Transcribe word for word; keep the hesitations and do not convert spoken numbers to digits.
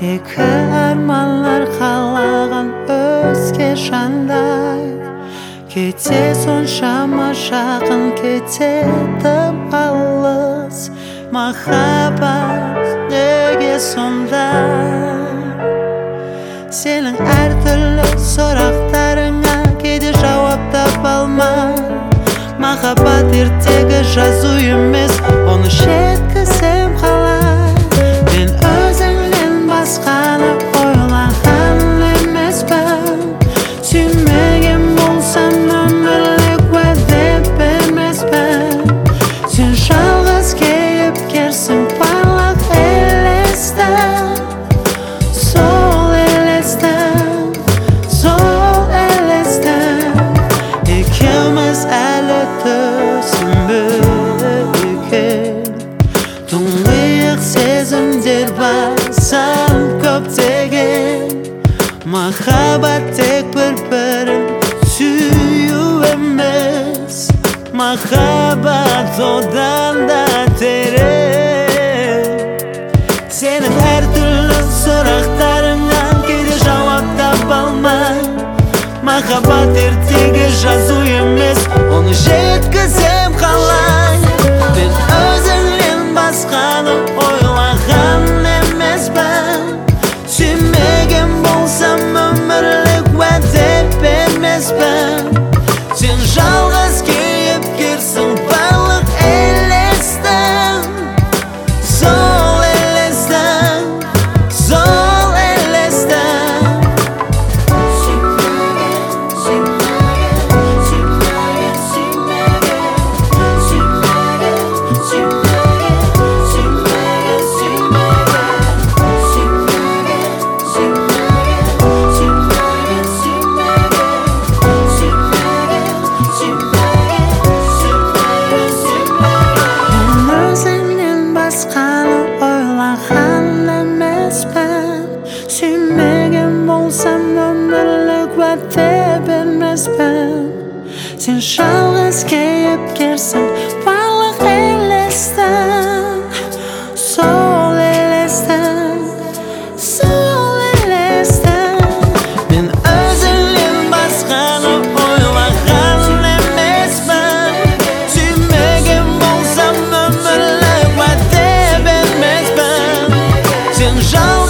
Эки арманлар калаган өзге жандай, кете соншама жакын, кете тым алыс. Махаббат неге сондай? Senin her türlü soraqtarыңа кейде жауап таба алмай, махаббат ертегі жазу емес, оны жеткізем қалай? Мен өзіңнен басқаны ойлаған емеспін, сүймеген болсам өмірлік уәде бермеспін. Сен жалғыз кейіпкерсің барлық елесті, сезімдер басам көптеген. Махаббат тек бір-бірін сүю емес, махаббат одан да терең. Сенің әр түрлі сұрақтарыңа кейде жауап таба алмай, махаббат ертегі жазу емес, оны жеткізем қалай? Мен өзіңнен басқаны ойлаған емеспін, сүймеген болсам өмірлік уәде бермеспін. Сен жалғыз кейіпкерсің барлық елестің, сол елестің, сол елестің. Сүймеген, сүймеген, сүймеген, сүймеген, сүймеген, сүймеген, сүймеген болсам өмірлік уәде бермеспін. Сен жалғыз кейіпкерсің барлық елестің, сол елестің, сол елестің. Мен өзіңнен басқаны ойлаған емеспін, сүймеген болсам өмірлік уәде бермеспін. Сен жалғыз